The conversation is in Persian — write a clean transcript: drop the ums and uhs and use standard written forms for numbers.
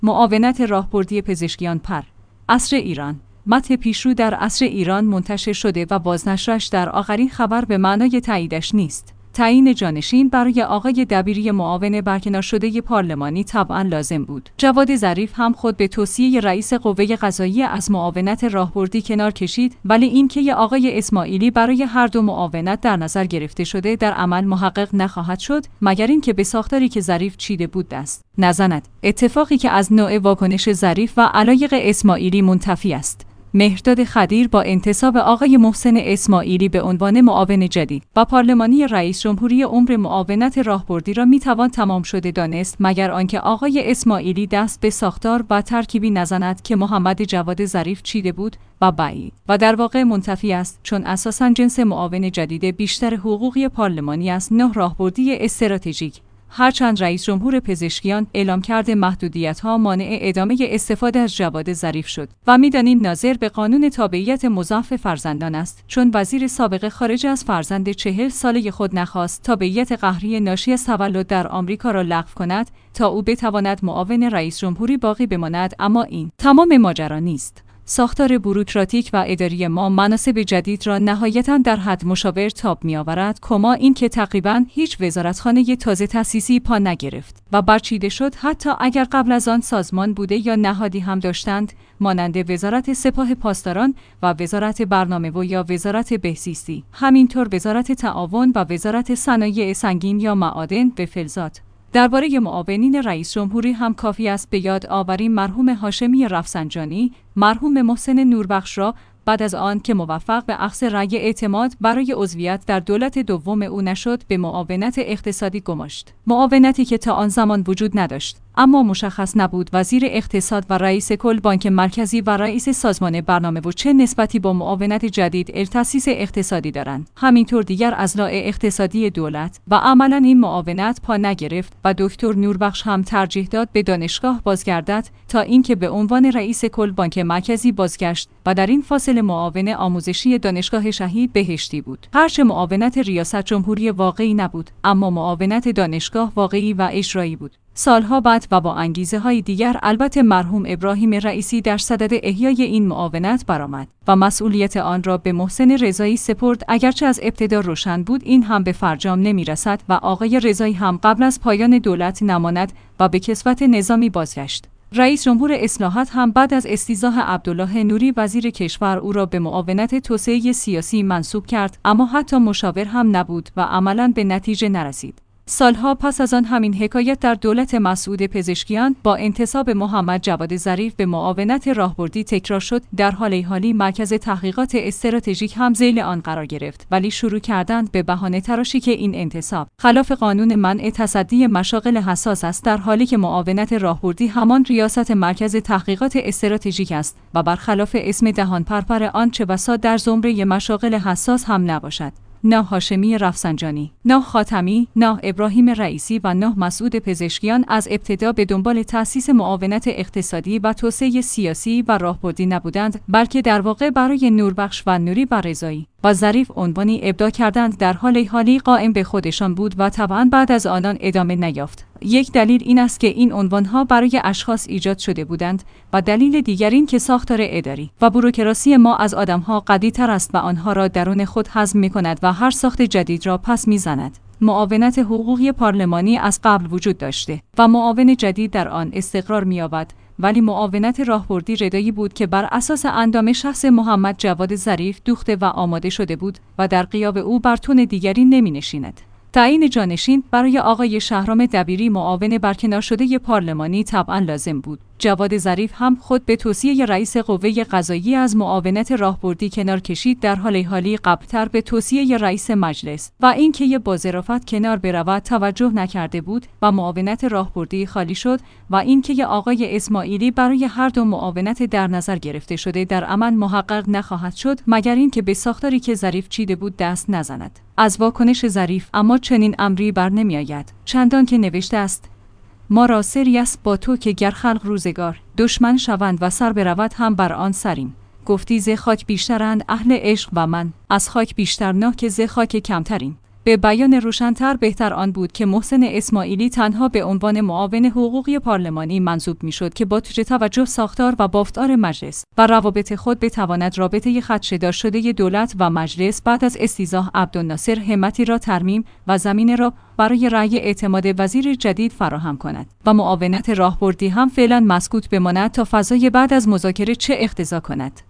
معاونت راهبردی پزشکیان پر. عصر ایران. متن پیشرو در عصر ایران منتشر شده و بازنشرش در آخرین خبر به معنای تاییدش نیست. تعیین جانشین برای آقای دبیری معاون برکنار شده پارلمانی طبعا لازم بود. جواد ظریف هم خود به توصیه رئیس قوه قضاییه از معاونت راهبردی کنار کشید، ولی اینکه آقای اسماعیلی برای هر دو معاونت در نظر گرفته شده در عمل محقق نخواهد شد مگر اینکه به ساختاری که ظریف چیده بود دست نزند. اتفاقی که از نوع واکنش ظریف و علایق اسماعیلی منتفی است. مهرداد خدیر با انتصاب آقای محسن اسماعیلی به عنوان معاون جدید و پارلمانی رئیس جمهوری عمر معاونت راهبردی را میتوان تمام شده دانست مگر آنکه آقای اسماعیلی دست به ساختار و ترکیبی نزند که محمد جواد ظریف چیده بود و بعید و در واقع منتفی است، چون اساساً جنس معاون جدید بیشتر حقوقی پارلمانی است. 9 راهبردی استراتژیک. هرچند رئیس جمهور پزشکیان اعلام کرده محدودیت‌ها مانع ادامه استفاده از جواد ظریف شد و می‌دانیم ناظر به قانون تابعیت مضاف فرزندان است، چون وزیر سابق خارج از فرزند 40 ساله خود نخواست تابعیت قهری ناشی از تولد در آمریکا را لغو کند تا او بتواند معاون رئیس جمهوری باقی بماند. اما این تمام ماجرا نیست. ساختار بوروکراتیک و اداری ما مناصب جدید را نهایتاً در حد مشاور تاب می‌آورد، کما این که تقریباً هیچ وزارتخانه تازه تأسیسی پا نگرفت و برچیده شد، حتی اگر قبل از آن سازمان بوده یا نهادی هم داشتند، مانند وزارت سپاه پاسداران و وزارت برنامه و یا وزارت بهزیستی، همینطور وزارت تعاون و وزارت صنایع سنگین یا معادن و فلزات. درباره معاونین رئیس جمهوری هم کافی است به یاد آوریم مرحوم هاشمی رفسنجانی، مرحوم محسن نوربخش را بعد از آن که موفق به اخذ رأی اعتماد برای عضویت در دولت دوم او نشد به معاونت اقتصادی گماشت. معاونتی که تا آن زمان وجود نداشت، اما مشخص نبود وزیر اقتصاد و رئیس کل بانک مرکزی و رئیس سازمان برنامه و چه نسبتی با معاونت جدید تأسیس اقتصادی دارند. همینطور دیگر اضلاع اقتصادی دولت و عملاً این معاونت پا نگرفت و دکتر نوربخش هم ترجیح داد به دانشگاه بازگردد تا اینکه به عنوان رئیس کل بانک مرکزی بازگشت و در این فاصله معاون آموزشی دانشگاه شهید بهشتی بود. هرچه معاونت ریاست جمهوری واقعی نبود، اما معاونت دانشگاه واقعی و اجرایی بود. سالها بعد و با انگیزه‌های دیگر البته مرحوم ابراهیم رئیسی در صدد احیای این معاونت برآمد و مسئولیت آن را به محسن رضایی سپرد. اگرچه از ابتدا روشن بود این هم به فرجام نمی‌رسد و آقای رضایی هم قبل از پایان دولت نماند و به کسوت نظامی بازگشت. رئیس جمهور اصلاحات هم بعد از استیضاح عبدالله نوری وزیر کشور او را به معاونت توسعه سیاسی منصوب کرد، اما حتی مشاور هم نبود و عملاً به نتیجه نرسید. سالها پس از آن همین حکایت در دولت مسعود پزشکیان با انتصاب محمد جواد ظریف به معاونت راهبردی تکرار شد. در حالی مرکز تحقیقات استراتژیک هم ذیل آن قرار گرفت، ولی شروع کردند به بهانه تراشی که این انتصاب خلاف قانون منع تصدی مشاغل حساس است، در حالی که معاونت راهبردی همان ریاست مرکز تحقیقات استراتژیک است و برخلاف اسم دهان پرپر آن چه بسا در زمره مشاغل حساس هم نباشد. 9 هاشمی رفسنجانی، 9 خاتمی، 9 ابراهیم رئیسی و 9 مسعود پزشکیان از ابتدا به دنبال تأسیس معاونت اقتصادی و توسعه سیاسی و راهبردی نبودند، بلکه در واقع برای نوربخش و نوری و رضایی و ظریف عنوانی ابداع کردند در حالی قائم به خودشان بود و طبعاً بعد از آنان ادامه نیافت. یک دلیل این است که این عنوانها برای اشخاص ایجاد شده بودند و دلیل دیگر این که ساختار اداری و بوروکراسی ما از آدمها قوی‌تر است و آنها را درون خود هضم می‌کند و هر ساخت جدید را پس می‌زند. معاونت حقوقی پارلمانی از قبل وجود داشته و معاون جدید در آن استقرار می‌یابد، ولی معاونت راهبردی ردایی بود که بر اساس اندام شخص محمد جواد ظریف دوخته و آماده شده بود و در غیاب او بر تون دیگری نمی‌نشیند. تعیین جانشین برای آقای شهرام دبیری معاون برکنار شده پارلمانی طبعاً لازم بود. جواد ظریف هم خود به توصیه رئیس قوه قضاییه از معاونت راهبردی کنار کشید، در حالی قبل‌تر به توصیه رئیس مجلس و اینکه با ظرافت کنار برود توجه نکرده بود و معاونت راهبردی خالی شد و اینکه آقای اسماعیلی برای هر دو معاونت در نظر گرفته شده در عمل محقق نخواهد شد مگر اینکه به ساختاری که ظریف چیده بود دست نزند. از واکنش ظریف اما چنین امری بر نمی‌آید، چندان که نوشته است: ما را سری است با تو که گر خلق روزگار دشمن شوند و سر برود هم بر آن سریم. گفتی ز خاک بیشترند اهل عشق و من از خاک بیشتر نه که ز خاک کمتریم. به بیان روشن‌تر بهتر آن بود که محسن اسماعیلی تنها به عنوان معاون حقوقی پارلمانی منصوب می‌شد که با توجه ساختار و بافتار مجلس و روابط خود بتواند رابطه خدشه‌دار شده دولت و مجلس بعد از استیضاح عبدالناصر همتی را ترمیم و زمینه را برای رأی اعتماد وزیر جدید فراهم کند و معاونت راهبردی هم فعلا مسکوت بماند تا فضای بعد از مذاکره چه اقتضا کند.